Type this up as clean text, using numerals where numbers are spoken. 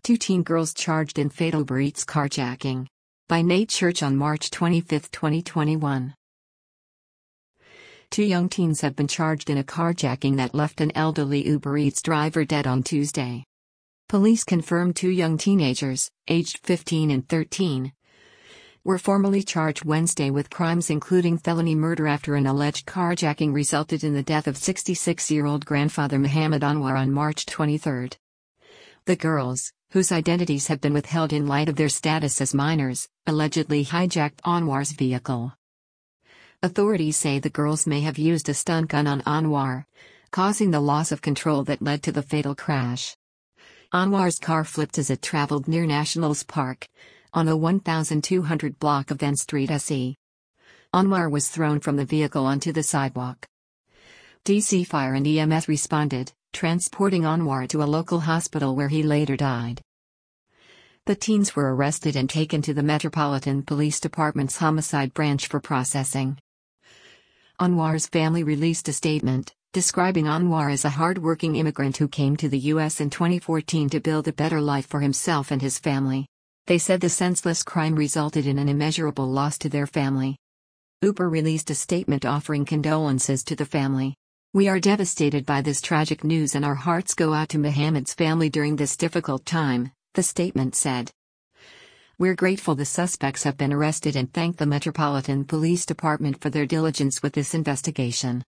Two teen girls charged in fatal Uber Eats carjacking. By Nate Church on March 25, 2021. Two young teens have been charged in a carjacking that left an elderly Uber Eats driver dead on Tuesday. Police confirmed two young teenagers, aged 15 and 13, were formally charged Wednesday with crimes including felony murder after an alleged carjacking resulted in the death of 66-year-old grandfather Mohammed Anwar on March 23. The girls, whose identities have been withheld in light of their status as minors, allegedly hijacked Anwar's vehicle. Authorities say the girls may have used a stun gun on Anwar, causing the loss of control that led to the fatal crash. Anwar's car flipped as it traveled near Nationals Park, on a 1200 block of N Street SE. Anwar was thrown from the vehicle onto the sidewalk. DC Fire and EMS responded, transporting Anwar to a local hospital where he later died. The teens were arrested and taken to the Metropolitan Police Department's homicide branch for processing. Anwar's family released a statement, describing Anwar as a hard-working immigrant who came to the U.S. in 2014 to build a better life for himself and his family. They said the senseless crime resulted in an immeasurable loss to their family. Uber released a statement offering condolences to the family. "We are devastated by this tragic news and our hearts go out to Mohammed's family during this difficult time," the statement said. "We're grateful the suspects have been arrested and thank the Metropolitan Police Department for their diligence with this investigation."